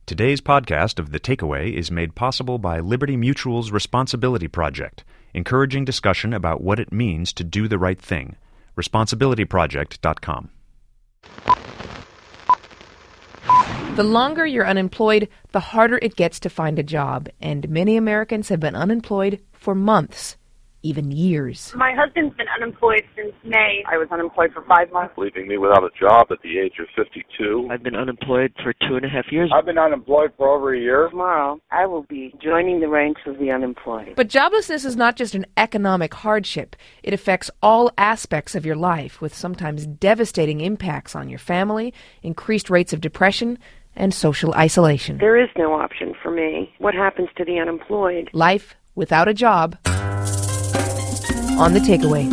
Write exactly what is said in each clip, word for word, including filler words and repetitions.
Today's podcast of The Takeaway is made possible by Liberty Mutual's Responsibility Project, encouraging discussion about what it means to do the right thing. responsibility project dot com. The longer you're unemployed, the harder it gets to find a job, and many Americans have been unemployed for months, even years. My husband's been unemployed since May. I was unemployed for five months. Leaving me without a job at the age of fifty-two. I've been unemployed for two and a half years. I've been unemployed for over a year. Tomorrow, I will be joining the ranks of the unemployed. But joblessness is not just an economic hardship. It affects all aspects of your life, with sometimes devastating impacts on your family, increased rates of depression, and social isolation. There is no option for me. What happens to the unemployed? Life without a job. On The Takeaway.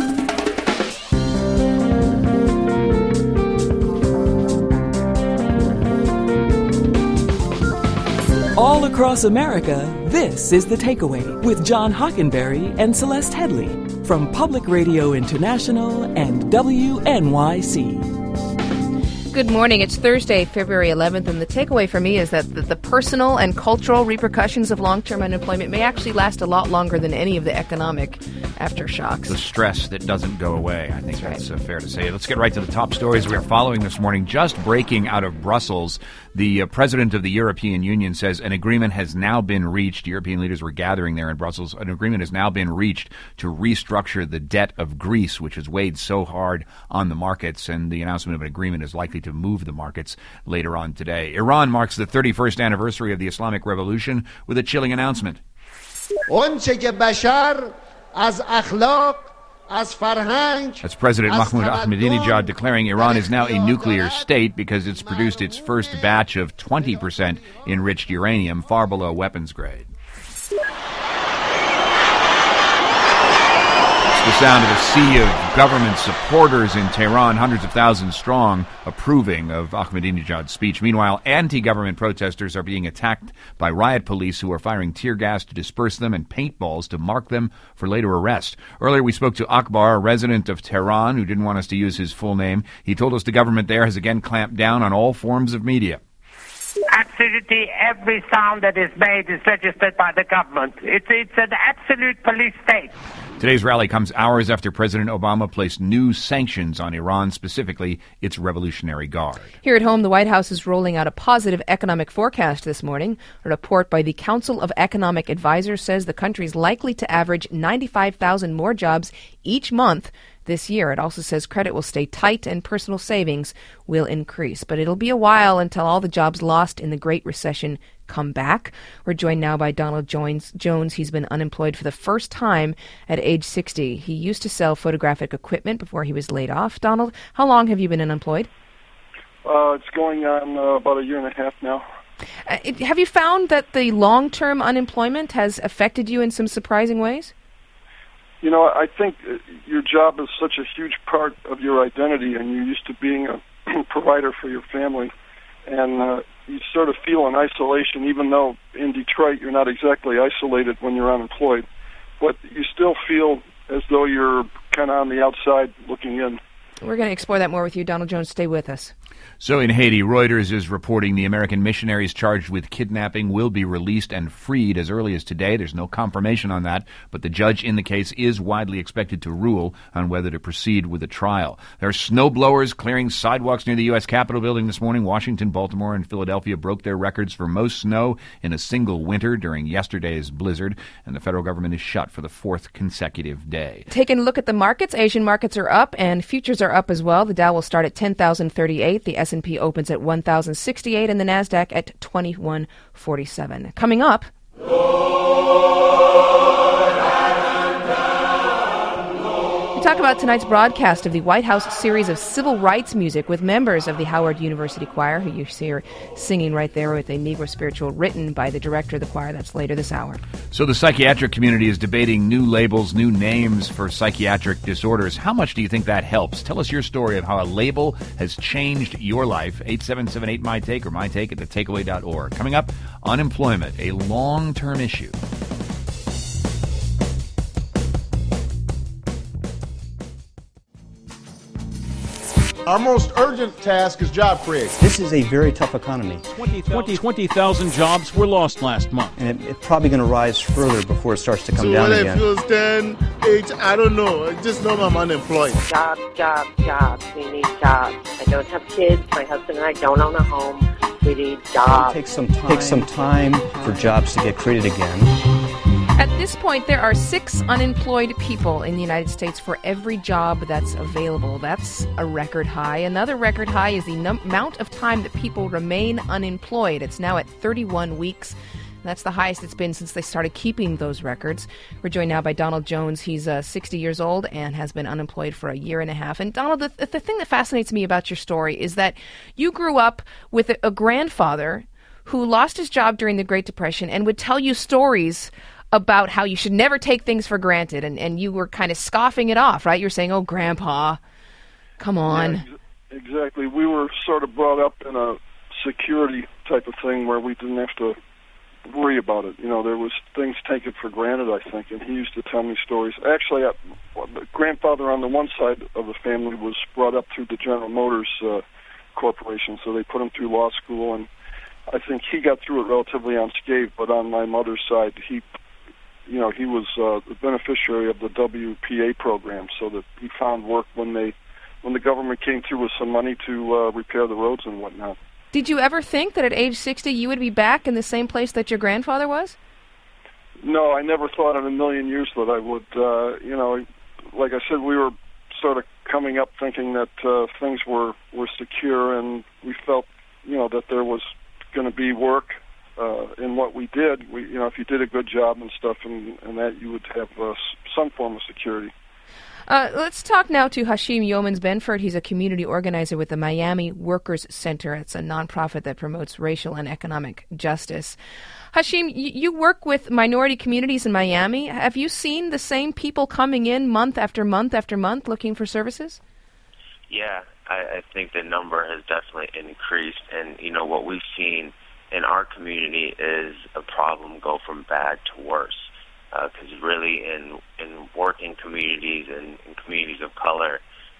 All across America, this is The Takeaway with John Hockenberry and Celeste Headley from Public Radio International and W N Y C. Good morning. It's Thursday, February eleventh, and the takeaway for me is that the, the personal and cultural repercussions of long-term unemployment may actually last a lot longer than any of the economic aftershocks. The stress that doesn't go away. I think that's, that's right. uh, fair to say. Let's get right to the top stories we are following this morning. Just breaking out of Brussels, the uh, president of the European Union says an agreement has now been reached. European leaders were gathering there in Brussels. An agreement has now been reached to restructure the debt of Greece, which has weighed so hard on the markets, and the announcement of an agreement is likely to move the markets later on today. Iran marks the thirty-first anniversary of the Islamic Revolution with a chilling announcement. That's President Mahmoud Ahmadinejad declaring Iran is now a nuclear state because it's produced its first batch of twenty percent enriched uranium, far below weapons grade. The sound of a sea of government supporters in Tehran, hundreds of thousands strong, approving of Ahmadinejad's speech. Meanwhile, anti-government protesters are being attacked by riot police who are firing tear gas to disperse them and paintballs to mark them for later arrest. Earlier, we spoke to Akbar, a resident of Tehran, who didn't want us to use his full name. He told us the government there has again clamped down on all forms of media. Absolutely every sound that is made is registered by the government. It's, it's an absolute police state. Today's rally comes hours after President Obama placed new sanctions on Iran, specifically its Revolutionary Guard. Here at home, the White House is rolling out a positive economic forecast this morning. A report by the Council of Economic Advisors says the country is likely to average ninety-five thousand more jobs each month this year. It also says credit will stay tight and personal savings will increase. But it'll be a while until all the jobs lost in the Great Recession come back. We're joined now by Donald Jones. Jones. He's been unemployed for the first time at age sixty. He used to sell photographic equipment before he was laid off. Donald, how long have you been unemployed? Uh, it's going on uh, about a year and a half now. Uh, it, have you found that the long-term unemployment has affected you in some surprising ways? You know, I think your job is such a huge part of your identity, and you're used to being a provider for your family, and uh, you sort of feel in isolation, even though in Detroit you're not exactly isolated when you're unemployed, but you still feel as though you're kind of on the outside looking in. We're going to explore that more with you. Donald Jones, stay with us. So in Haiti, Reuters is reporting the American missionaries charged with kidnapping will be released and freed as early as today. There's no confirmation on that, but the judge in the case is widely expected to rule on whether to proceed with a trial. There are snowblowers clearing sidewalks near the U S Capitol building this morning. Washington, Baltimore, and Philadelphia broke their records for most snow in a single winter during yesterday's blizzard, and the federal government is shut for the fourth consecutive day. Taking a look at the markets, Asian markets are up and futures are up as well. The Dow will start at ten thousand thirty-eight. The S and P opens at one thousand sixty-eight and the NASDAQ at twenty-one forty-seven. Coming up... talk about tonight's broadcast of the White House series of civil rights music with members of the Howard University Choir, who you see are singing right there with a Negro spiritual written by the director of the choir. That's later this hour. So the psychiatric community is debating new labels, new names for psychiatric disorders. How much do you think that helps? Tell us your story of how a label has changed your life. eight seven seven eight, my take or my take at the takeaway dot org. Coming up, unemployment, a long-term issue. Our most urgent task is job creation. This is a very tough economy. twenty thousand jobs were lost last month. And it, it's probably going to rise further before it starts to come so down when again. So when I feel ten, eight, I don't know. I just know I'm unemployed. Jobs, jobs, jobs. We need jobs. I don't have kids. My husband and I don't own a home. We need jobs. It takes some time, takes some time for jobs to get created again. At this point, there are six unemployed people in the United States for every job that's available. That's a record high. Another record high is the num- amount of time that people remain unemployed. It's now at thirty-one weeks. That's the highest it's been since they started keeping those records. We're joined now by Donald Jones. He's uh, sixty years old and has been unemployed for a year and a half. And Donald, the, the thing that fascinates me about your story is that you grew up with a, a grandfather who lost his job during the Great Depression and would tell you stories about how you should never take things for granted, and, and you were kind of scoffing it off, right? You're saying, oh, Grandpa, come on. Yeah, ex- exactly. We were sort of brought up in a security type of thing where we didn't have to worry about it. You know, there was things taken for granted, I think, and he used to tell me stories. Actually, I, the grandfather on the one side of the family was brought up through the General Motors uh, Corporation, so they put him through law school, and I think he got through it relatively unscathed, but on my mother's side, he you know, he was uh, the beneficiary of the W P A program, so that he found work when they, when the government came through with some money to uh, repair the roads and whatnot. Did you ever think that at age sixty you would be back in the same place that your grandfather was? No, I never thought in a million years that I would. Uh, you know, like I said, we were sort of coming up thinking that uh, things were, were secure, and we felt, you know, that there was going to be work. Uh, in what we did, we, you know, if you did a good job and stuff, and, and that you would have uh, some form of security. Uh, let's talk now to Hashim Yeomans-Benford. He's a community organizer with the Miami Workers Center. It's a nonprofit that promotes racial and economic justice. Hashim, y- you work with minority communities in Miami. Have you seen the same people coming in month after month after month looking for services? Yeah, I, I think the number has definitely increased, and you know what we've seen in our community is a problem go from bad to worse. Because uh, really in in working communities and in communities of color,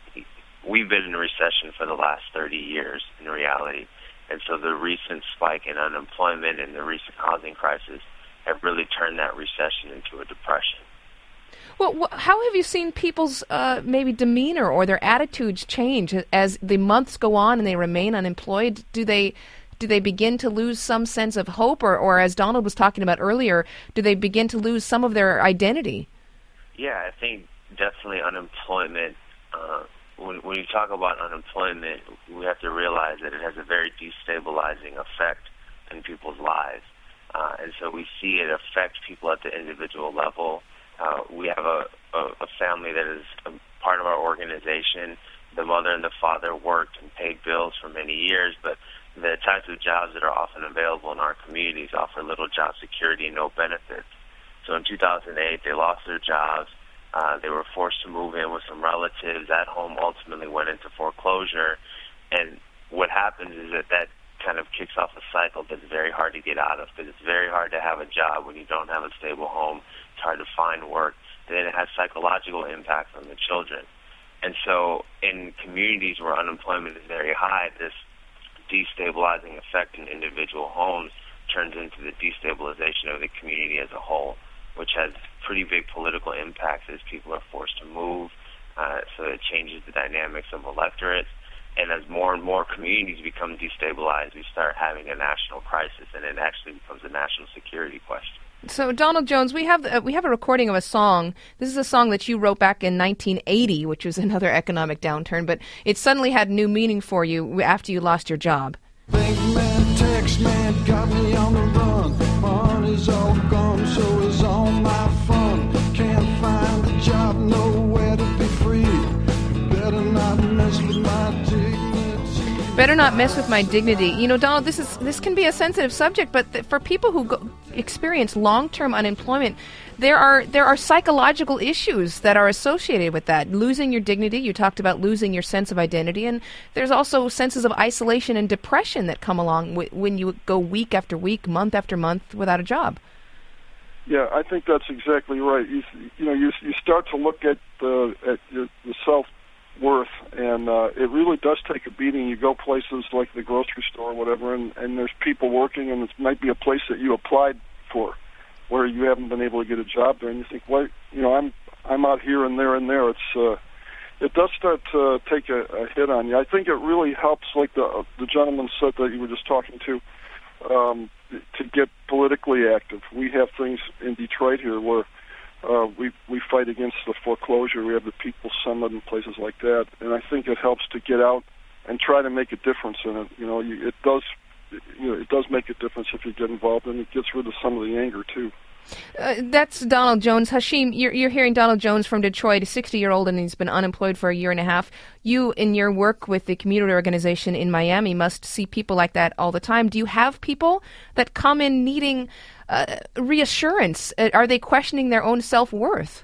we've been in a recession for the last thirty years in reality. And so the recent spike in unemployment and the recent housing crisis have really turned that recession into a depression. Well, wh- how have you seen people's uh, maybe demeanor or their attitudes change as the months go on and they remain unemployed? Do they... Do they begin to lose some sense of hope, or, or as Donald was talking about earlier, do they begin to lose some of their identity? Yeah, I think definitely unemployment, uh, when, when you talk about unemployment, we have to realize that it has a very destabilizing effect in people's lives. Uh, and so we see it affect people at the individual level. Uh, we have a, a, a family that is a part of our organization. The mother and the father worked and paid bills for many years, but the types of jobs that are often available in our communities offer little job security and no benefits. So in two thousand eight, they lost their jobs. Uh, they were forced to move in with some relatives. That home ultimately went into foreclosure. And what happens is that that kind of kicks off a cycle that's very hard to get out of, because it's very hard to have a job when you don't have a stable home. It's hard to find work. And then it has psychological impacts on the children. And so in communities where unemployment is very high, this destabilizing effect in individual homes turns into the destabilization of the community as a whole, which has pretty big political impacts as people are forced to move. Uh, so it changes the dynamics of electorates. And as more and more communities become destabilized, we start having a national crisis, and it actually becomes a national security question. So, Donald Jones, we have uh, we have a recording of a song. This is a song that you wrote back in nineteen eighty, which was another economic downturn, but it suddenly had new meaning for you after you lost your job. Bank man, tax man, got me on the run. Money's all gone, so is all my fun. Can't find a job, nowhere to be free. Better not mess with my dignity. Better not mess with my dignity. You know, Donald, this is this can be a sensitive subject, but th- for people who go, experience long-term unemployment, there are there are psychological issues that are associated with that. Losing your dignity, you talked about losing your sense of identity, and there's also senses of isolation and depression that come along w- when you go week after week, month after month without a job. Yeah, I think that's exactly right. You, you know, you you start to look at the at your, the self worth, and uh, it really does take a beating. You go places like the grocery store or whatever, and, and there's people working, and it might be a place that you applied for where you haven't been able to get a job there, and you think, well, you know, I'm I'm out here and there and there. It's uh, it does start to take a, a hit on you. I think it really helps, like the uh, the gentleman said that you were just talking to, um, to get politically active. We have things in Detroit here where Uh, we we fight against the foreclosure. We have the People's Summit and places like that, and I think it helps to get out and try to make a difference in it. You know, you, it does, you know, it does make a difference if you get involved, and it gets rid of some of the anger too. Uh, that's Donald Jones. Hashim, you're, you're hearing Donald Jones from Detroit, a sixty-year-old, and he's been unemployed for a year and a half. You, in your work with the community organization in Miami, must see people like that all the time. Do you have people that come in needing uh, reassurance? Uh, are they questioning their own self-worth?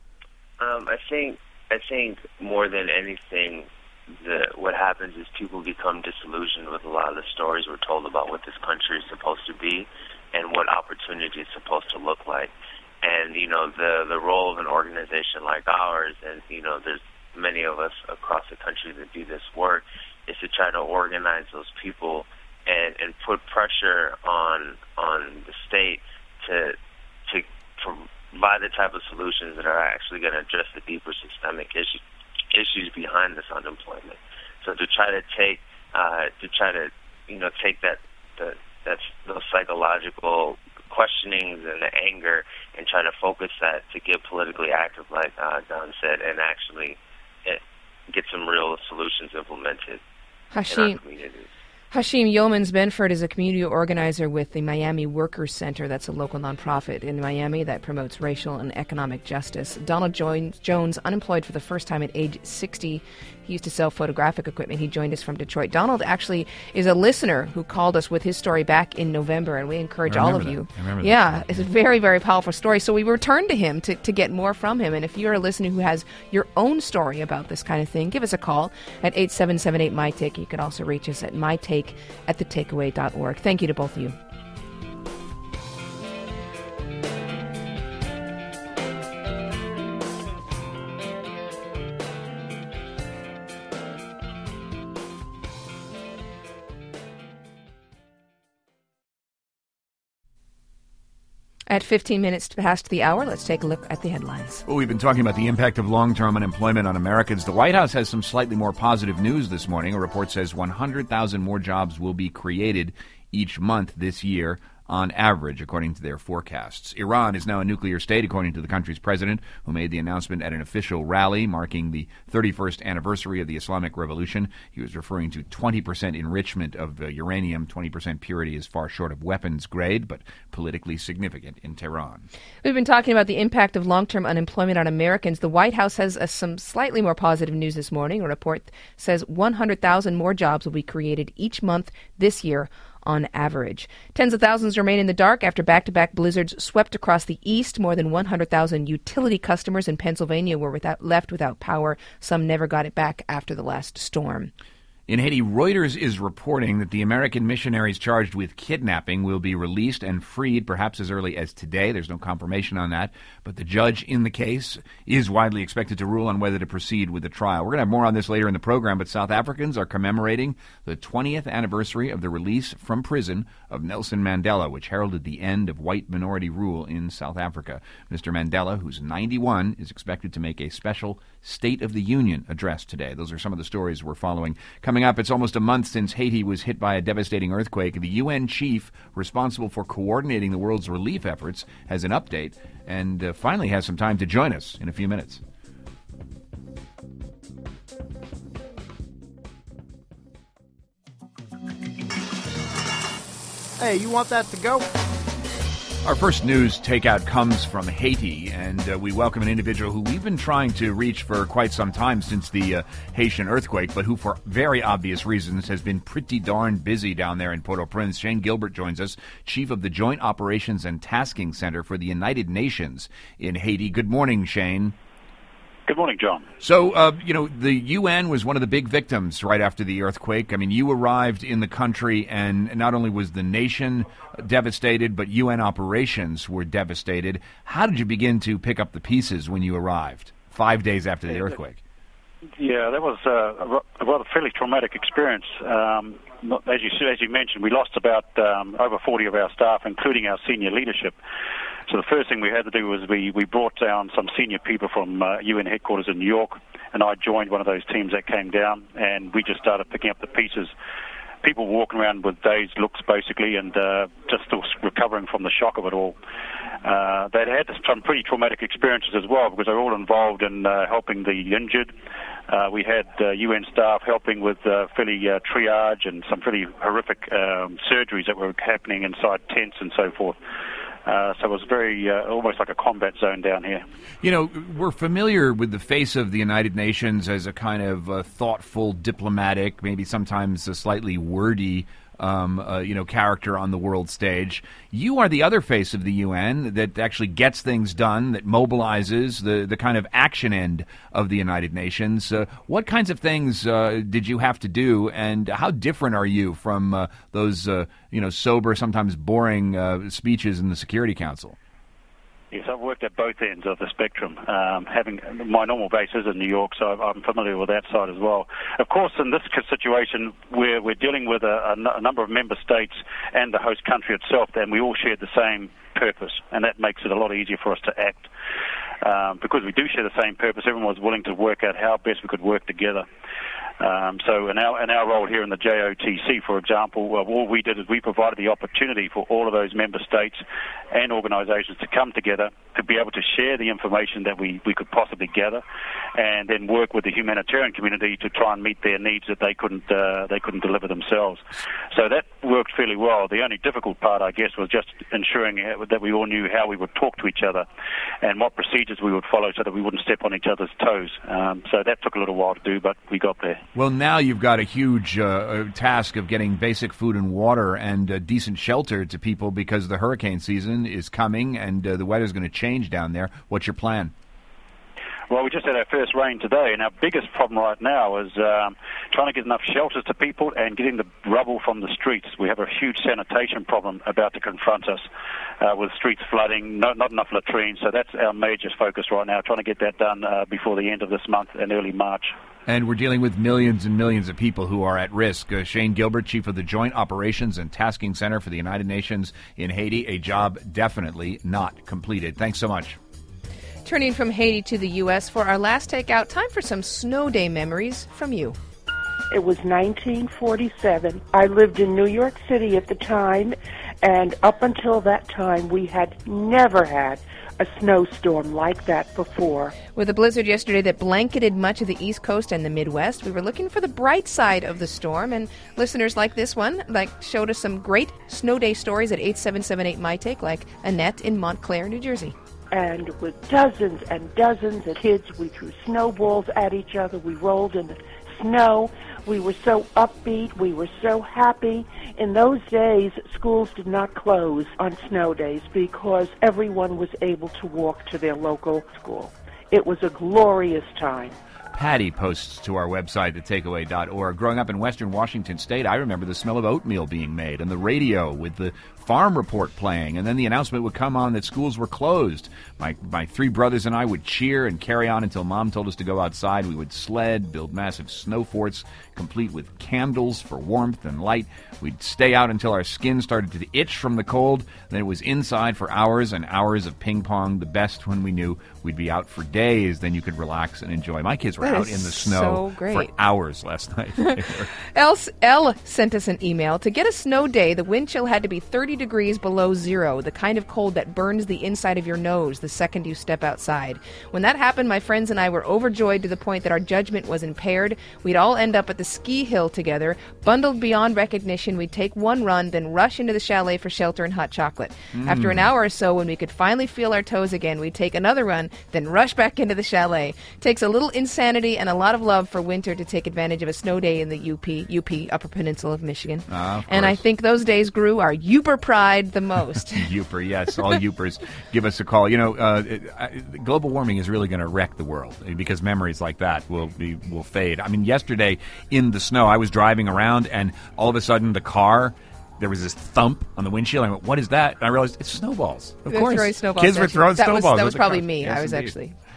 Um, I think, I think more than anything, the, what happens is people become disillusioned with a lot of the stories we're told about what this country is supposed to be and what opportunity is supposed to look like. And, you know, the the role of an organization like ours, and, you know, there's many of us across the country that do this work, is to try to organize those people and, and put pressure on on the state to to provide the type of solutions that are actually going to address the deeper systemic issues issues behind this unemployment. So to try to take uh, to try to you know take that the that's those psychological questionings and the anger and try to focus that to get politically active, like uh, Don said, and actually it, get some real solutions implemented Hashim, in our communities. Hashim Yeomans-Benford is a community organizer with the Miami Workers Center. That's a local nonprofit in Miami that promotes racial and economic justice. Donald Jones, unemployed for the first time at age sixty. He used to sell photographic equipment. He joined us from Detroit. Donald actually is a listener who called us with his story back in November, and we encourage all of that. you. I remember yeah, that. it's a very, very powerful story. So we returned to him to, to get more from him. And if you're a listener who has your own story about this kind of thing, give us a call at eight seven seven eight, M Y T A K E. You can also reach us at mytake at the takeaway dot org. Thank you to both of you. At fifteen minutes past the hour, let's take a look at the headlines. Well, we've been talking about the impact of long-term unemployment on Americans. The White House has some slightly more positive news this morning. A report says one hundred thousand more jobs will be created each month this year on average, according to their forecasts. Iran is now a nuclear state, according to the country's president, who made the announcement at an official rally marking the thirty-first anniversary of the Islamic Revolution. He was referring to twenty percent enrichment of uh, uranium. twenty percent purity is far short of weapons grade, but politically significant in Tehran. We've been talking about the impact of long-term unemployment on Americans. The White House has uh, some slightly more positive news this morning. A report says one hundred thousand more jobs will be created each month this year on average. Tens of thousands remain in the dark after back-to-back blizzards swept across the east. More than one hundred thousand utility customers in Pennsylvania were without, left without power. Some never got it back after the last storm. In Haiti, Reuters is reporting that the American missionaries charged with kidnapping will be released and freed perhaps as early as today. There's no confirmation on that, but the judge in the case is widely expected to rule on whether to proceed with the trial. We're going to have more on this later in the program, but South Africans are commemorating the twentieth anniversary of the release from prison of Nelson Mandela, which heralded the end of white minority rule in South Africa. Mister Mandela, who's ninety-one, is expected to make a special State of the Union address today. Those are some of the stories we're following. Coming up, it's almost a month since Haiti was hit by a devastating earthquake. The U N chief responsible for coordinating the world's relief efforts has an update and uh, finally has some time to join us in a few minutes. Hey, you want that to go? Our first news takeout comes from Haiti, and uh, we welcome an individual who we've been trying to reach for quite some time since the uh, Haitian earthquake, but who for very obvious reasons has been pretty darn busy down there in Port-au-Prince. Shane Gilbert joins us, chief of the Joint Operations and Tasking Center for the United Nations in Haiti. Good morning, Shane. Good morning, John. So, uh, you know, the U N was one of the big victims right after the earthquake. I mean, you arrived in the country, and not only was the nation devastated, but U N operations were devastated. How did you begin to pick up the pieces when you arrived, five days after the earthquake? Yeah, that was uh, a rather fairly traumatic experience. Um, as you as you mentioned, we lost about um, over forty of our staff, including our senior leadership. So the first thing we had to do was we, we brought down some senior people from uh, U N headquarters in New York, and I joined one of those teams that came down, and we just started picking up the pieces. People walking around with dazed looks, basically, and uh, just still recovering from the shock of it all. Uh, they'd had some pretty traumatic experiences as well, because they were all involved in uh, helping the injured. Uh, we had uh, U N staff helping with uh, fairly uh, triage and some pretty horrific um, surgeries that were happening inside tents and so forth. Uh, so it was very, uh, almost like a combat zone down here. You know, we're familiar with the face of the United Nations as a kind of uh, thoughtful, diplomatic, maybe sometimes a slightly wordy, um, uh, you know, character on the world stage. You are the other face of the U N that actually gets things done, that mobilizes the, the kind of action end of the United Nations. Uh, what kinds of things uh, did you have to do, and how different are you from uh, those, uh, you know, sober, sometimes boring uh, speeches in the Security Council? Yes, I've worked at both ends of the spectrum. Um, having my normal base is in New York, so I'm familiar with that side as well. Of course, in this situation, we're, we're dealing with a, a number of member states and the host country itself, and we all share the same purpose, and that makes it a lot easier for us to act. Um, because we do share the same purpose, everyone was willing to work out how best we could work together. Um, so in our, in our role here in the J O T C, for example, well, all we did is we provided the opportunity for all of those member states and organisations to come together to be able to share the information that we, we could possibly gather, and then work with the humanitarian community to try and meet their needs that they couldn't uh, they couldn't deliver themselves. So that worked fairly well. The only difficult part, I guess, was just ensuring that we all knew how we would talk to each other and what procedures we would follow so that we wouldn't step on each other's toes. Um, so that took a little while to do, but we got there. Well, now you've got a huge uh, task of getting basic food and water and uh, decent shelter to people, because the hurricane season is coming and uh, the weather's going to change down there. What's your plan? Well, we just had our first rain today, and our biggest problem right now is um, trying to get enough shelters to people and getting the rubble from the streets. We have a huge sanitation problem about to confront us uh, with streets flooding, no, not enough latrines, so that's our major focus right now, trying to get that done uh, before the end of this month and early March. And we're dealing with millions and millions of people who are at risk. Uh, Shane Gilbert, Chief of the Joint Operations and Tasking Center for the United Nations in Haiti, a job definitely not completed. Thanks so much. Turning from Haiti to the U S for our last takeout, time for some snow day memories from you. It was nineteen forty-seven. I lived in New York City at the time, and up until that time, we had never had a snowstorm like that before. With a blizzard yesterday that blanketed much of the East Coast and the Midwest, we were looking for the bright side of the storm, and listeners like this one like showed us some great snow day stories at eight seven seven eight my take, like Annette in Montclair, New Jersey. And with dozens and dozens of kids, we threw snowballs at each other. We rolled in the snow. We were so upbeat. We were so happy. In those days, schools did not close on snow days because everyone was able to walk to their local school. It was a glorious time. Patty posts to our website, the takeaway dot org. Growing up in western Washington State, I remember the smell of oatmeal being made and the radio with the farm report playing, and then the announcement would come on that schools were closed. My my three brothers and I would cheer and carry on until Mom told us to go outside. We would sled, build massive snow forts, complete with candles for warmth and light. We'd stay out until our skin started to itch from the cold. Then it was inside for hours and hours of ping pong, the best when we knew we'd be out for days. Then you could relax and enjoy. My kids were that out in the snow so great. for hours last night. Elle, Elle sent us an email. To get a snow day, the wind chill had to be thirty degrees below zero, the kind of cold that burns the inside of your nose the second you step outside. When that happened, my friends and I were overjoyed to the point that our judgment was impaired. We'd all end up at the ski hill together. Bundled beyond recognition, we'd take one run, then rush into the chalet for shelter and hot chocolate. Mm. After an hour or so, when we could finally feel our toes again, we'd take another run, then rush back into the chalet. Takes a little insanity and a lot of love for winter to take advantage of a snow day in the U P, U P, Upper Peninsula of Michigan. Uh, of and I think those days grew our Youper pride the most. Youper, yes. All Youpers, give us a call. You know, uh, it, uh, global warming is really going to wreck the world because memories like that will be will fade. I mean, yesterday in the snow, I was driving around and all of a sudden the car, there was this thump on the windshield. I went, what is that? And I realized it's snowballs. Of They're course. Throwing snowballs Kids were throwing that snowballs. Was, that was probably car. me. Yes, I was indeed. actually...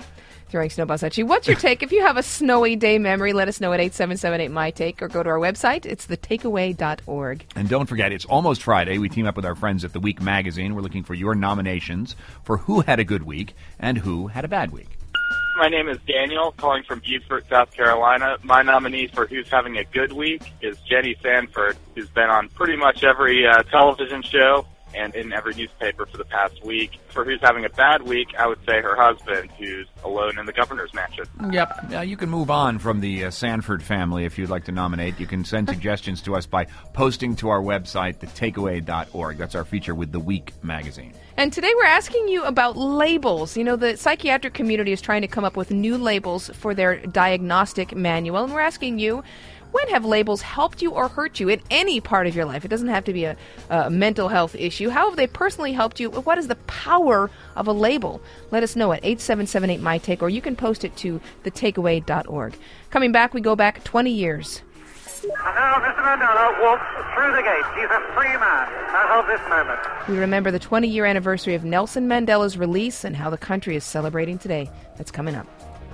throwing snowballs at you. What's your take? If you have a snowy day memory, let us know at eight seven seven eight, M Y take or go to our website. It's the takeaway dot org. And don't forget, it's almost Friday. We team up with our friends at The Week magazine. We're looking for your nominations for who had a good week and who had a bad week. My name is Daniel, calling from Beaufort, South Carolina. My nominee for who's having a good week is Jenny Sanford, who's been on pretty much every uh, television show and in every newspaper for the past week. For who's having a bad week, I would say her husband, who's alone in the governor's mansion. Yep. Now, you can move on from the uh, Sanford family if you'd like to nominate. You can send suggestions to us by posting to our website, the takeaway dot org. That's our feature with The Week magazine. And today we're asking you about labels. You know, the psychiatric community is trying to come up with new labels for their diagnostic manual, and we're asking you, when have labels helped you or hurt you in any part of your life? It doesn't have to be a, a mental health issue. How have they personally helped you? What is the power of a label? Let us know at eight seven seven eight, M Y take, or you can post it to the takeaway dot org. Coming back, we go back twenty years. And now Mister Mandela walks through the gate. He's a free man as of this moment. We remember the twenty-year anniversary of Nelson Mandela's release and how the country is celebrating today. That's coming up.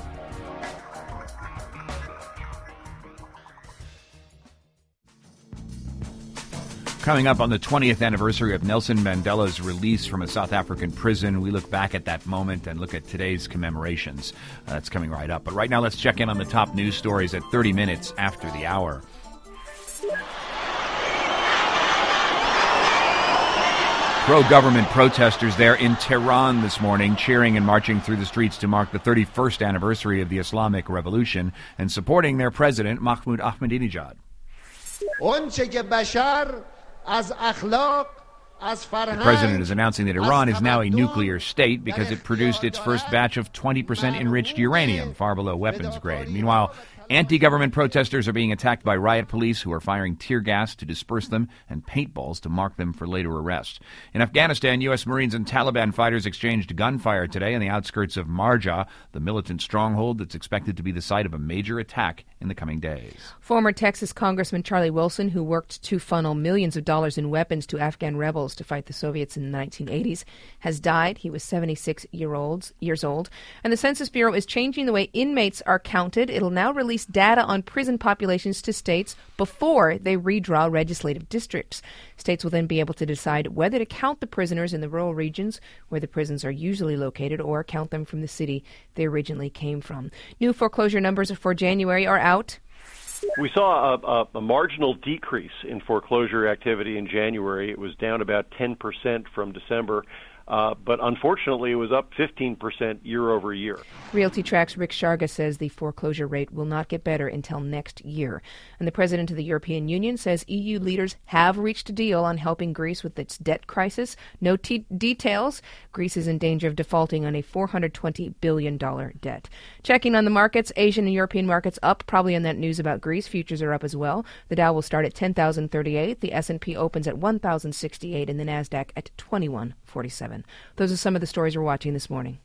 Coming up on the twentieth anniversary of Nelson Mandela's release from a South African prison, we look back at that moment and look at today's commemorations. Uh, that's coming right up. But right now, let's check in on the top news stories at thirty minutes after the hour. Pro-government protesters there in Tehran this morning, cheering and marching through the streets to mark the thirty-first anniversary of the Islamic Revolution and supporting their president, Mahmoud Ahmadinejad. The president is announcing that Iran is now a nuclear state because it produced its first batch of twenty percent enriched uranium, far below weapons grade. Meanwhile, anti-government protesters are being attacked by riot police who are firing tear gas to disperse them and paintballs to mark them for later arrest. In Afghanistan, U S Marines and Taliban fighters exchanged gunfire today on the outskirts of Marja, the militant stronghold that's expected to be the site of a major attack in the coming days. Former Texas Congressman Charlie Wilson, who worked to funnel millions of dollars in weapons to Afghan rebels to fight the Soviets in the nineteen eighties, has died. He was seventy-six year old, years old. And the Census Bureau is changing the way inmates are counted. It'll now release data on prison populations to states before they redraw legislative districts. States will then be able to decide whether to count the prisoners in the rural regions where the prisons are usually located or count them from the city they originally came from. New foreclosure numbers for January are out. We saw a, a, a marginal decrease in foreclosure activity in January. It was down about ten percent from December. Uh, but unfortunately, it was up fifteen percent year over year. Realty Trac's Rick Sharga says the foreclosure rate will not get better until next year. And the president of the European Union says E U leaders have reached a deal on helping Greece with its debt crisis. No t- details. Greece is in danger of defaulting on a four hundred twenty billion dollars debt. Checking on the markets, Asian and European markets up, probably on that news about Greece. Futures are up as well. The Dow will start at ten thousand thirty-eight. The S and P opens at one thousand sixty-eight and the NASDAQ at twenty-one forty-seven. Those are some of the stories we're watching this morning.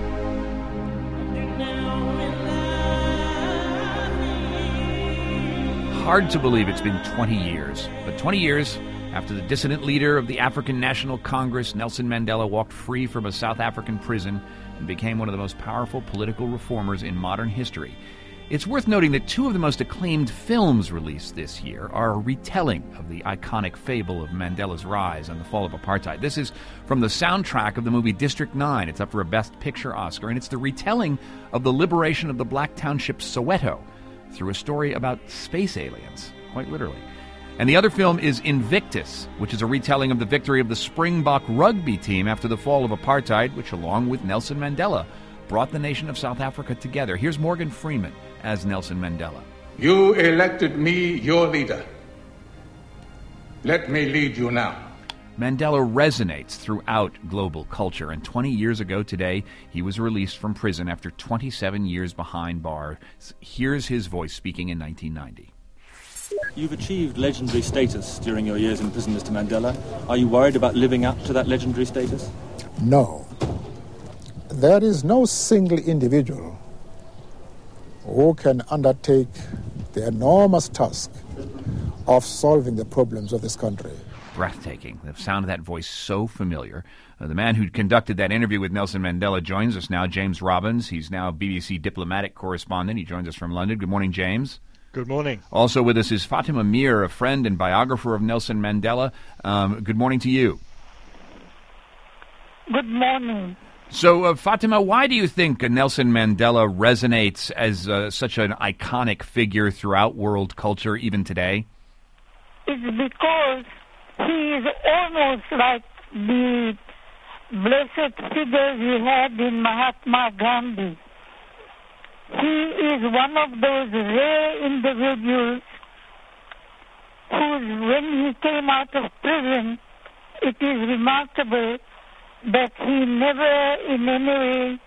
Hard to believe it's been twenty years, but twenty years after the dissident leader of the African National Congress, Nelson Mandela, walked free from a South African prison and became one of the most powerful political reformers in modern history. It's worth noting that two of the most acclaimed films released this year are a retelling of the iconic fable of Mandela's rise and the fall of apartheid. This is from the soundtrack of the movie District nine. It's up for a Best Picture Oscar, and it's the retelling of the liberation of the black township Soweto through a story about space aliens, quite literally. And the other film is Invictus, which is a retelling of the victory of the Springbok rugby team after the fall of apartheid, which, along with Nelson Mandela, brought the nation of South Africa together. Here's Morgan Freeman as Nelson Mandela. You elected me your leader. Let me lead you now. Mandela resonates throughout global culture, and twenty years ago today, he was released from prison after twenty-seven years behind bars. Here's his voice speaking in nineteen ninety. You've achieved legendary status during your years in prison, Mister Mandela. Are you worried about living up to that legendary status? No. There is no single individual who can undertake the enormous task of solving the problems of this country. breathtaking. The sound of that voice so familiar. Uh, the man who conducted that interview with Nelson Mandela joins us now, James Robbins. He's now B B C diplomatic correspondent. He joins us from London. Good morning, James. Good morning. Also with us is Fatima Mir, a friend and biographer of Nelson Mandela. Um, good morning to you. Good morning. So, uh, Fatima, why do you think uh, Nelson Mandela resonates as uh, such an iconic figure throughout world culture even today? It's because he is almost like the blessed figure we had in Mahatma Gandhi. He is one of those rare individuals who, when he came out of prison, it is remarkable that he never in any way...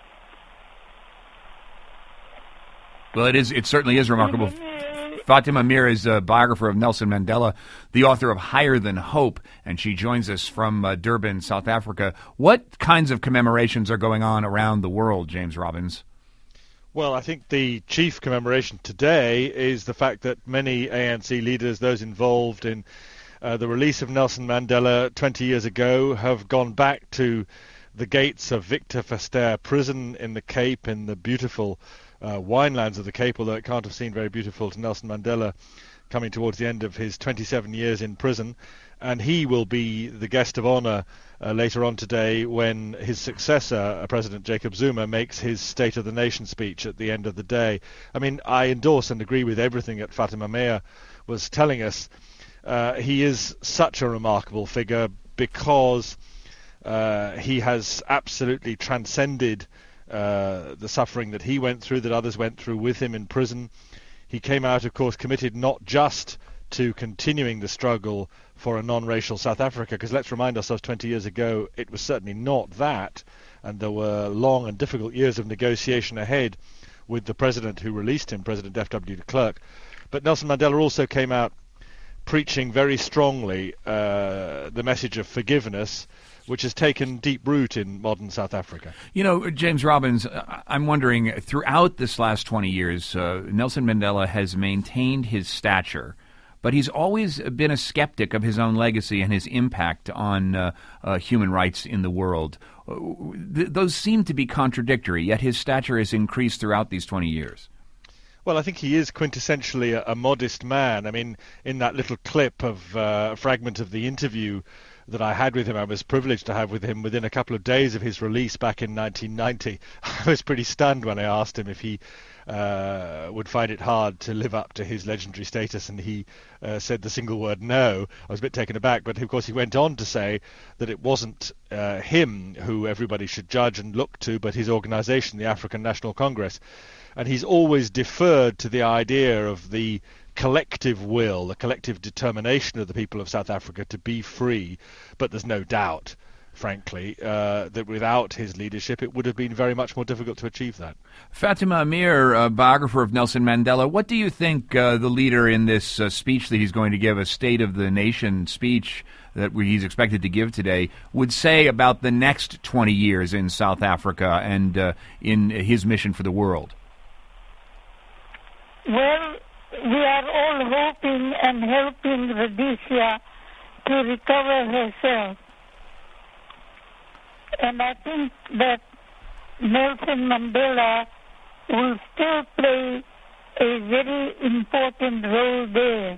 Well, it is. It certainly is remarkable. Fatima Mir is a biographer of Nelson Mandela, the author of Higher Than Hope, and she joins us from uh, Durban, South Africa. What kinds of commemorations are going on around the world, James Robbins? Well, I think the chief commemoration today is the fact that many A N C leaders, those involved in uh, the release of Nelson Mandela twenty years ago, have gone back to the gates of Victor Verster prison in the Cape, in the beautiful uh, winelands of the Cape, although it can't have seemed very beautiful to Nelson Mandela coming towards the end of his twenty-seven years in prison. And he will be the guest of honor uh, later on today when his successor, uh, President Jacob Zuma, makes his State of the Nation speech at the end of the day. I mean, I endorse and agree with everything that Fatima Mir was telling us. Uh, he is such a remarkable figure because uh, he has absolutely transcended uh, the suffering that he went through, that others went through with him in prison. He came out, of course, committed not just to continuing the struggle for a non-racial South Africa, because let's remind ourselves twenty years ago it was certainly not that, and there were long and difficult years of negotiation ahead with the president who released him, President F W de Klerk. But Nelson Mandela also came out preaching very strongly uh, the message of forgiveness, which has taken deep root in modern South Africa. You know, James Robbins, I'm wondering, throughout this last twenty years, uh, Nelson Mandela has maintained his stature, but he's always been a skeptic of his own legacy and his impact on uh, uh, human rights in the world. Uh, th- those seem to be contradictory, yet his stature has increased throughout these twenty years. Well, I think he is quintessentially a, a modest man. I mean, in that little clip of uh, a fragment of the interview that I had with him, I was privileged to have with him within a couple of days of his release back in nineteen ninety. I was pretty stunned when I asked him if he uh, would find it hard to live up to his legendary status, and he uh, said the single word no. I was a bit taken aback, but of course he went on to say that it wasn't uh, him who everybody should judge and look to, but his organization, the African National Congress. And he's always deferred to the idea of the collective will, the collective determination of the people of South Africa to be free. But there's no doubt, frankly, uh, that without his leadership it would have been very much more difficult to achieve that. Fatima Mir, uh, biographer of Nelson Mandela, what do you think uh, the leader in this uh, speech that he's going to give, a State of the Nation speech that he's expected to give today, would say about the next twenty years in South Africa and uh, in his mission for the world? Well, we are all hoping and helping Rhodesia to recover herself. And I think that Nelson Mandela will still play a very important role there.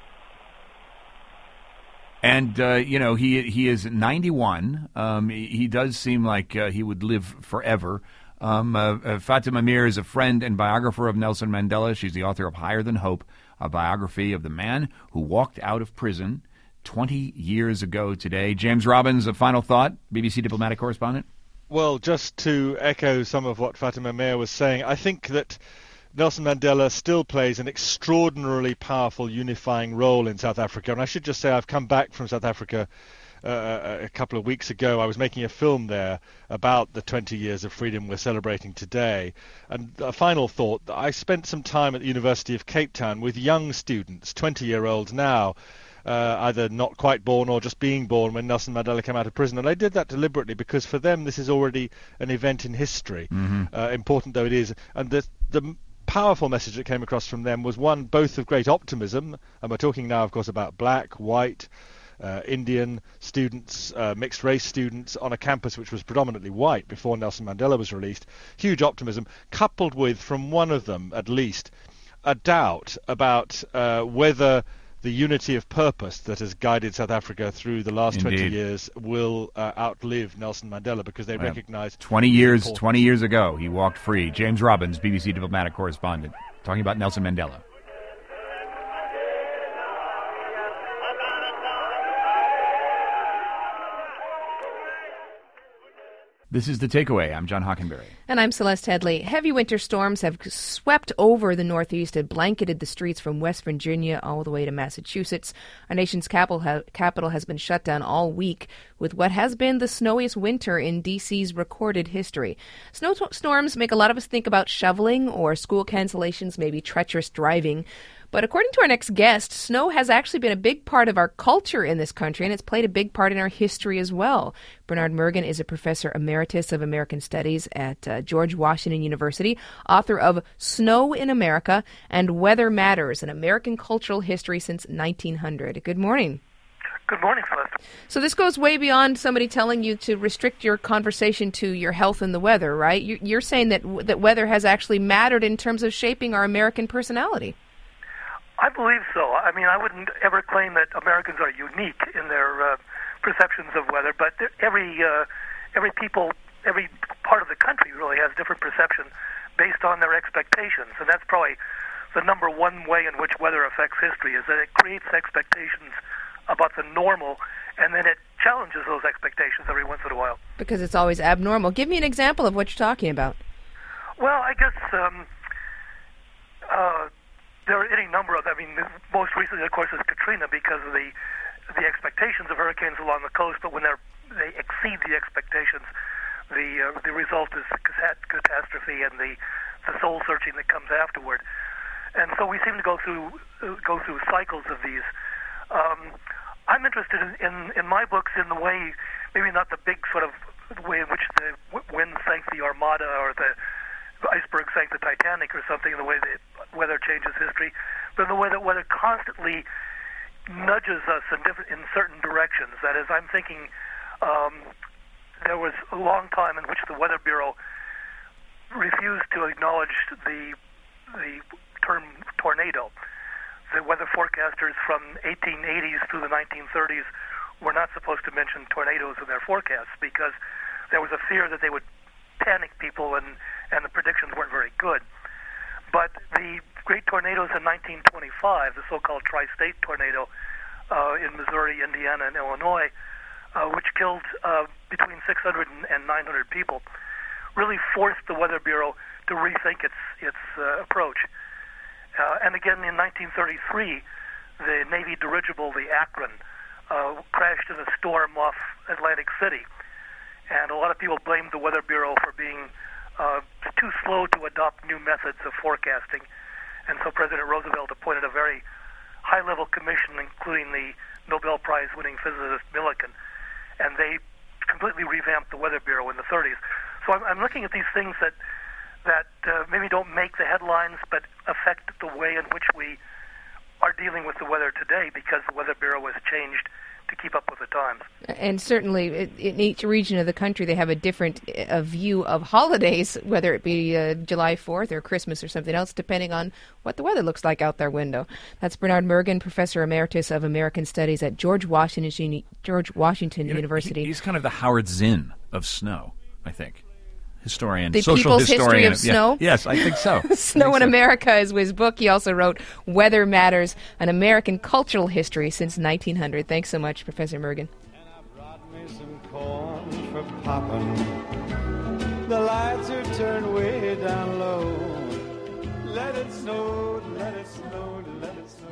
And, uh, you know, he he is ninety-one. Um, he, he does seem like uh, he would live forever. Um, uh, uh, Fatima Mir is a friend and biographer of Nelson Mandela. She's the author of Higher Than Hope, a biography of the man who walked out of prison twenty years ago today. James Robbins, a final thought, B B C diplomatic correspondent? Well, just to echo some of what Fatima Mir was saying, I think that Nelson Mandela still plays an extraordinarily powerful unifying role in South Africa. And I should just say I've come back from South Africa Uh, a couple of weeks ago. I was making a film there about the twenty years of freedom we're celebrating today. And a final thought, I spent some time at the University of Cape Town with young students, twenty-year-olds now, uh, either not quite born or just being born when Nelson Mandela came out of prison. And I did that deliberately because for them this is already an event in history, mm-hmm. uh, important though it is. And the, the powerful message that came across from them was one both of great optimism, and we're talking now, of course, about black, white, uh, Indian students, uh, mixed-race students on a campus which was predominantly white before Nelson Mandela was released. Huge optimism, coupled with, from one of them at least, a doubt about uh, whether the unity of purpose that has guided South Africa through the last Indeed. twenty years will uh, outlive Nelson Mandela, because they Well, recognize twenty years, twenty years ago, he walked free. James Robbins, B B C diplomatic correspondent, talking about Nelson Mandela. This is The Takeaway. I'm John Hockenberry. And I'm Celeste Headley. Heavy winter storms have swept over the Northeast and blanketed the streets from West Virginia all the way to Massachusetts. Our nation's capital, ha- capital has been shut down all week with what has been the snowiest winter in D C's recorded history. Snowstorms make a lot of us think about shoveling or school cancellations, maybe treacherous driving. But according to our next guest, snow has actually been a big part of our culture in this country, and it's played a big part in our history as well. Bernard Mergen is a professor emeritus of American Studies at uh, George Washington University, author of Snow in America and Weather Matters, an American cultural history since nineteen hundred. Good morning. Good morning, Celeste. So this goes way beyond somebody telling you to restrict your conversation to your health and the weather, right? You're saying that that weather has actually mattered in terms of shaping our American personality. I believe so. I mean, I wouldn't ever claim that Americans are unique in their uh, perceptions of weather, but every uh, every people, every part of the country really has different perception based on their expectations, and that's probably the number one way in which weather affects history, is that it creates expectations about the normal, and then it challenges those expectations every once in a while. Because it's always abnormal. Give me an example of what you're talking about. Well, I guess um, uh, there are any number of, I mean, most recently, of course, is Katrina, because of the the expectations of hurricanes along the coast, but when they're, they exceed the expectations, the uh, the result is catastrophe and the, the soul-searching that comes afterward. And so we seem to go through uh, go through cycles of these. Um, I'm interested in, in, in my books in the way, maybe not the big sort of way in which the wind sank the Armada or the iceberg sank the Titanic or something, in the way that weather changes history, but in the way that weather constantly nudges us in different, in certain directions. That is, I'm thinking um, there was a long time in which the Weather Bureau refused to acknowledge the the term tornado. The weather forecasters from eighteen eighties through the nineteen thirties were not supposed to mention tornadoes in their forecasts, because there was a fear that they would panic people, and, and the predictions weren't very good. But the great tornadoes in nineteen twenty-five, the so-called tri-state tornado uh, in Missouri, Indiana, and Illinois, uh, which killed uh, between six hundred and nine hundred people, really forced the Weather Bureau to rethink its its uh, approach. Uh, and again, in nineteen thirty-three, the Navy dirigible, the Akron, uh, crashed in a storm off Atlantic City. And a lot of people blamed the Weather Bureau for being uh, too slow to adopt new methods of forecasting. And so President Roosevelt appointed a very high-level commission, including the Nobel Prize-winning physicist Millikan, and they completely revamped the Weather Bureau in the thirties. So I'm, I'm looking at these things that that uh, maybe don't make the headlines, but affect the way in which we are dealing with the weather today, because the Weather Bureau has changed to keep up with the times. And certainly in each region of the country, they have a different uh, view of holidays, whether it be uh, July fourth or Christmas or something else, depending on what the weather looks like out their window. That's Bernard Mergen, Professor Emeritus of American Studies at George Washington, George Washington you know, University. He, he's kind of the Howard Zinn of snow, I think. Historian, the social People's historian. History of Snow? Yeah, yes, I think so. Snow think in so. America is his book. He also wrote Weather Matters, an American cultural history since nineteen hundred. Thanks so much, Professor Mergen. For popping. The lights are turned way down low. Let it snow, let it snow, let it snow.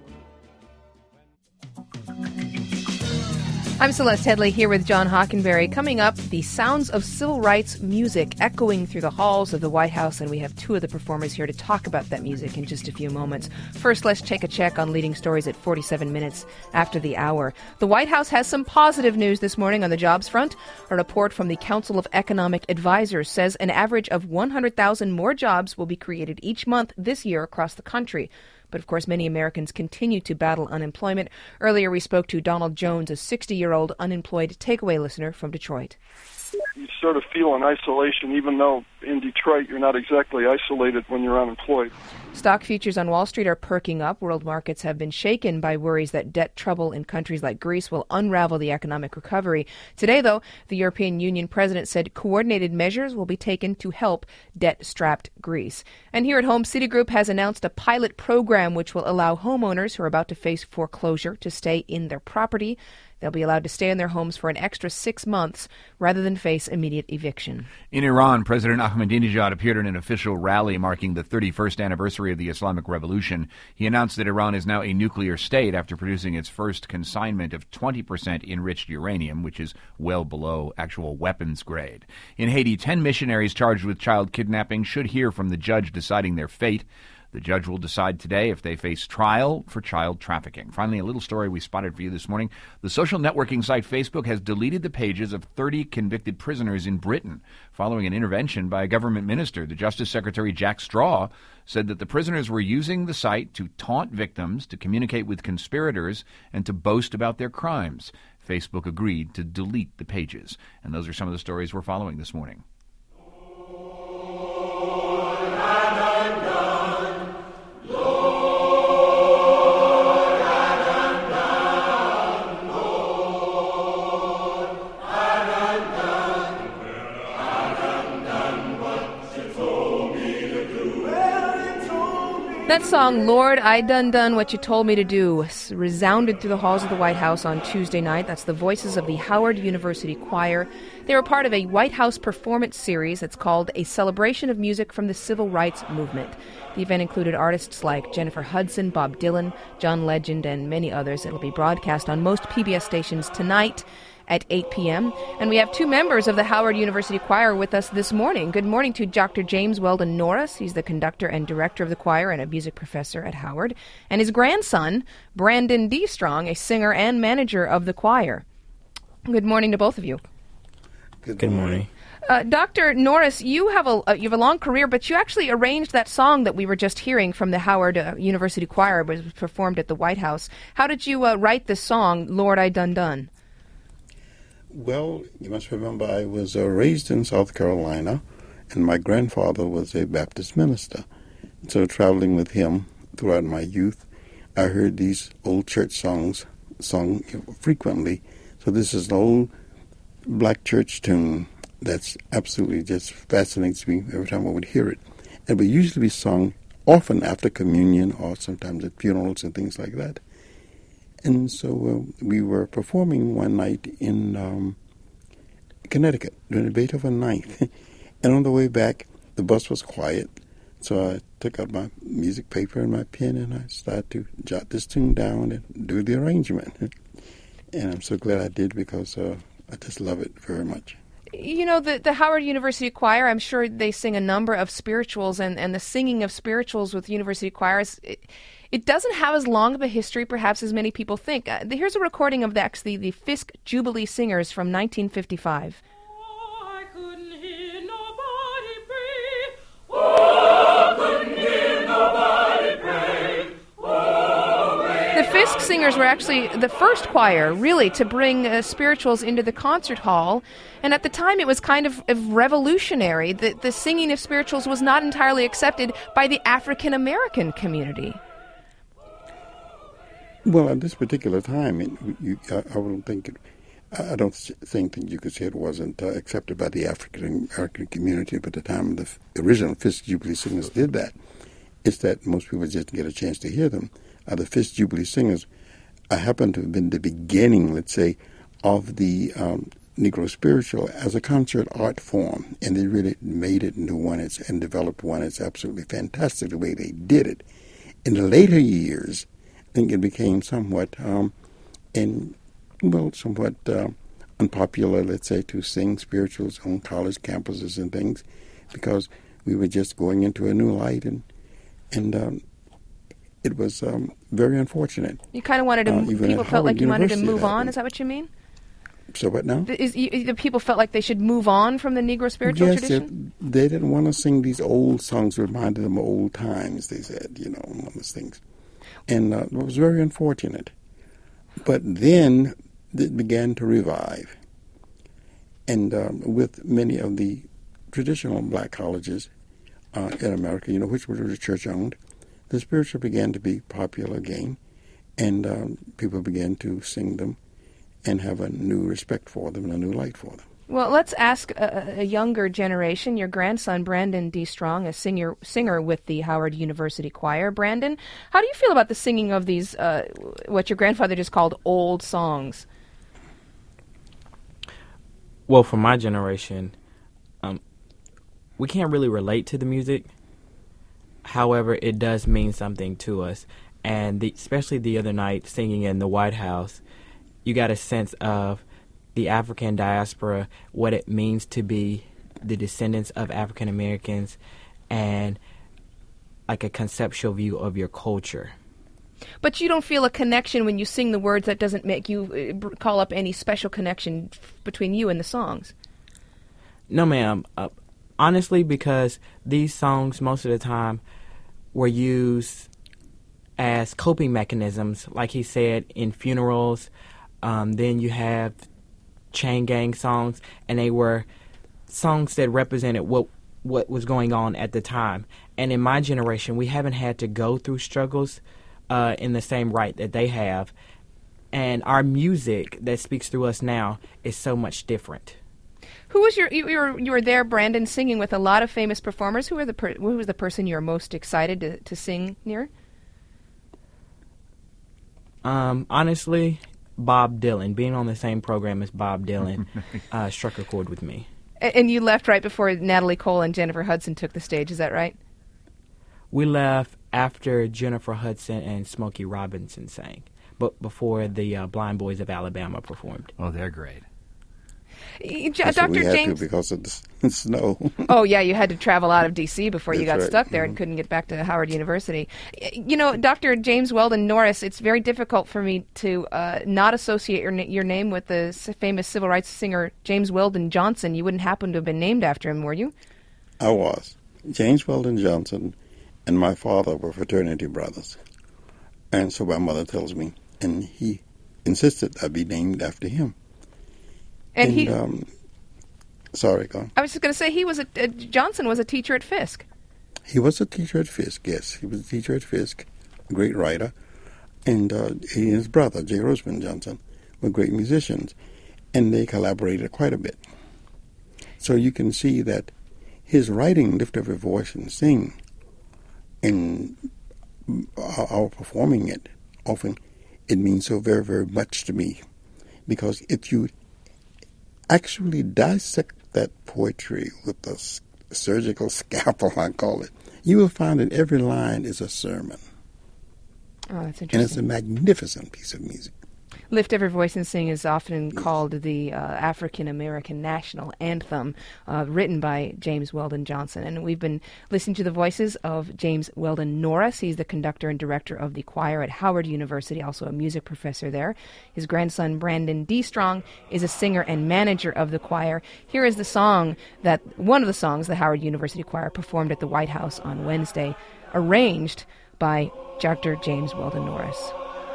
I'm Celeste Headley here with John Hockenberry. Coming up, the sounds of civil rights music echoing through the halls of the White House, and we have two of the performers here to talk about that music in just a few moments. First, let's take a check on leading stories at forty-seven minutes after the hour. The White House has some positive news this morning on the jobs front. A report from the Council of Economic Advisors says an average of one hundred thousand more jobs will be created each month this year across the country. But of course, many Americans continue to battle unemployment. Earlier, we spoke to Donald Jones, a sixty-year-old unemployed takeaway listener from Detroit. You sort of feel in isolation, even though in Detroit you're not exactly isolated when you're unemployed. Stock futures on Wall Street are perking up. World markets have been shaken by worries that debt trouble in countries like Greece will unravel the economic recovery. Today, though, the European Union president said coordinated measures will be taken to help debt-strapped Greece. And here at home, Citigroup has announced a pilot program which will allow homeowners who are about to face foreclosure to stay in their property. They'll be allowed to stay in their homes for an extra six months rather than face immediate eviction. In Iran, President Ahmadinejad appeared at an official rally marking the thirty-first anniversary of the Islamic Revolution. He announced that Iran is now a nuclear state after producing its first consignment of twenty percent enriched uranium, which is well below actual weapons grade. In Haiti, ten missionaries charged with child kidnapping should hear from the judge deciding their fate. The judge will decide today if they face trial for child trafficking. Finally, a little story we spotted for you this morning. The social networking site Facebook has deleted the pages of thirty convicted prisoners in Britain following an intervention by a government minister. The Justice Secretary Jack Straw said that the prisoners were using the site to taunt victims, to communicate with conspirators, and to boast about their crimes. Facebook agreed to delete the pages. And those are some of the stories we're following this morning. That song, Lord, I Done Done What You Told Me to Do, resounded through the halls of the White House on Tuesday night. That's the voices of the Howard University Choir. They were part of a White House performance series that's called A Celebration of Music from the Civil Rights Movement. The event included artists like Jennifer Hudson, Bob Dylan, John Legend, and many others. It'll be broadcast on most P B S stations tonight at eight p.m. And we have two members of the Howard University Choir with us this morning. Good morning to Doctor James Weldon Norris. He's the conductor and director of the choir and a music professor at Howard. And his grandson, Brandon D. Strong, a singer and manager of the choir. Good morning to both of you. Good, Good morning. Uh, Doctor Norris, you have a uh, you have a long career, but you actually arranged that song that we were just hearing from the Howard uh, University Choir, which was performed at the White House. How did you uh, write this song, Lord, I Done Done? Well, you must remember I was uh, raised in South Carolina, and my grandfather was a Baptist minister. So traveling with him throughout my youth, I heard these old church songs sung frequently. So this is an old black church tune that's absolutely just fascinates me every time I would hear it. It would usually be sung often after communion or sometimes at funerals and things like that. And so uh, we were performing one night in um, Connecticut during the Beethoven night. And on the way back, the bus was quiet. So I took out my music paper and my pen and I started to jot this tune down and do the arrangement. And I'm so glad I did because uh, I just love it very much. You know, the, the Howard University Choir, I'm sure they sing a number of spirituals, and, and the singing of spirituals with university choirs, it, it doesn't have as long of a history, perhaps, as many people think. Uh, here's a recording of the, actually, the Fisk Jubilee Singers from nineteen fifty-five. Oh, I couldn't hear nobody pray. Oh, couldn't hear nobody pray. The Fisk Singers were actually the first choir, really, to bring uh, spirituals into the concert hall. And at the time, it was kind of, of revolutionary. The, the singing of spirituals was not entirely accepted by the African-American community. Well, at this particular time, it, you, I, I don't think it, I don't think that you could say it wasn't uh, accepted by the African-American community, but at the time the f- original Fisk Jubilee Singers did that. It's that most people just didn't get a chance to hear them. Uh, the Fisk Jubilee Singers uh, happened to have been the beginning, let's say, of the um, Negro spiritual as a concert art form, and they really made it into one it's, and developed one. It's absolutely fantastic the way they did it. In the later years, I think it became somewhat, um, in, well, somewhat uh, unpopular, let's say, to sing spirituals on college campuses and things, because we were just going into a new light, and and um, it was um, very unfortunate. You kind of wanted to, uh, people felt like you wanted to move on, is that what you mean? So what now? Is, you, the people felt like they should move on from the Negro spiritual yes, tradition? They, they didn't want to sing these old songs that reminded them of old times, they said, you know, one of those things. And uh, it was very unfortunate. But then it began to revive. And um, with many of the traditional black colleges uh, in America, you know, which were church-owned, the spiritual began to be popular again, and um, people began to sing them and have a new respect for them and a new light for them. Well, let's ask a, a younger generation. Your grandson, Brandon D. Strong, a singer singer with the Howard University Choir. Brandon, how do you feel about the singing of these, uh, what your grandfather just called old songs? Well, for my generation, um, we can't really relate to the music. However, it does mean something to us. And the, especially the other night, singing in the White House, you got a sense of the African diaspora, what it means to be the descendants of African Americans, and like a conceptual view of your culture. But you don't feel a connection when you sing the words. That doesn't make you uh, call up any special connection f- between you and the songs? No, ma'am. Uh, honestly, because these songs most of the time were used as coping mechanisms, like he said, in funerals. Um, then you have chain gang songs, and they were songs that represented what what was going on at the time. And in my generation, we haven't had to go through struggles uh, in the same right that they have. And our music that speaks through us now is so much different. Who was your you, you were you were there, Brandon, singing with a lot of famous performers. Who are the per, who was the person you're most excited to, to sing near? Um, honestly, Bob Dylan. Being on the same program as Bob Dylan uh, struck a chord with me. And you left right before Natalie Cole and Jennifer Hudson took the stage. Is that right? We left after Jennifer Hudson and Smokey Robinson sang, but before the uh, Blind Boys of Alabama performed. Oh, they're great. J- That's Doctor what we had James, to because of the snow. Oh yeah, you had to travel out of D C before you That's got right. stuck there and Mhm. couldn't get back to Howard University. Y- You know, Doctor James Weldon Norris, it's very difficult for me to uh, not associate your na- your name with the s- famous civil rights singer James Weldon Johnson. You wouldn't happen to have been named after him, were you? I was. James Weldon Johnson and my father were fraternity brothers. And so my mother tells me, and he insisted I be named after him. And, he, um, sorry, go on. I was just going to say, he was a, uh, Johnson was a teacher at Fisk. He was a teacher at Fisk, yes. He was a teacher at Fisk, a great writer. And uh, he and his brother, J. Roseman Johnson, were great musicians. And they collaborated quite a bit. So you can see that his writing, Lift Every Voice and Sing, and our, our performing it, often it means so very, very much to me. Because if you actually dissect that poetry with a s- surgical scalpel, I call it, you will find that every line is a sermon. Oh, that's And it's a interesting. magnificent piece of music. Lift Every Voice and Sing is often called the uh, African-American national anthem, uh, written by James Weldon Johnson. And we've been listening to the voices of James Weldon Norris. He's the conductor and director of the choir at Howard University, also a music professor there. His grandson, Brandon D. Strong, is a singer and manager of the choir. Here is the song that, one of the songs the Howard University Choir performed at the White House on Wednesday, arranged by Doctor James Weldon Norris.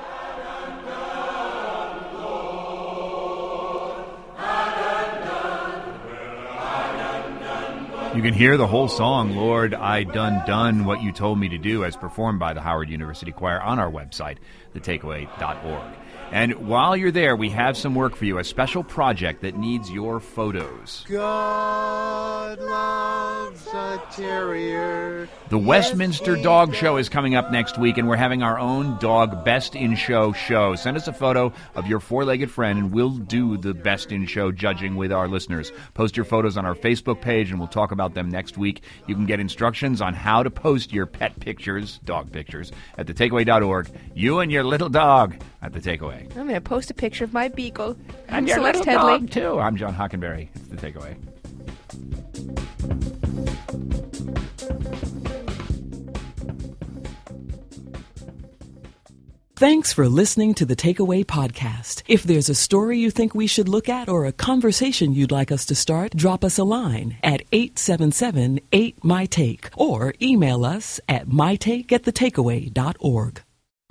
You can hear the whole song, Lord, I Done Done What You Told Me to Do, as performed by the Howard University Choir on our website, the takeaway dot org. And while you're there, we have some work for you, a special project that needs your photos. God loves a terrier. The Westminster Dog Show is coming up next week, and we're having our own Dog Best in Show show. Send us a photo of your four-legged friend, and we'll do the Best in Show judging with our listeners. Post your photos on our Facebook page, and we'll talk about them next week. You can get instructions on how to post your pet pictures, dog pictures, at the takeaway dot org. You and your little dog at The Takeaway. I'm going to post a picture of my beagle. I'm And your Celeste little Headley. dog, too. I'm John Hockenberry. It's The Takeaway. Thanks for listening to the Takeaway Podcast. If there's a story you think we should look at or a conversation you'd like us to start, drop us a line at eight seven seven eight my take or email us at my take at the takeaway dot org.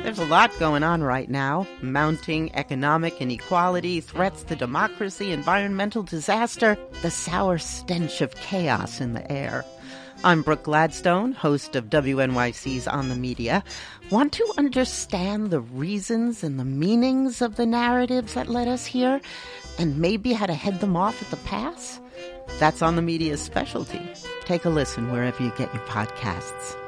There's a lot going on right now. Mounting economic inequality, threats to democracy, environmental disaster, the sour stench of chaos in the air. I'm Brooke Gladstone, host of W N Y C's On the Media. Want to understand the reasons and the meanings of the narratives that led us here, and maybe how to head them off at the pass? That's On the Media's specialty. Take a listen wherever you get your podcasts.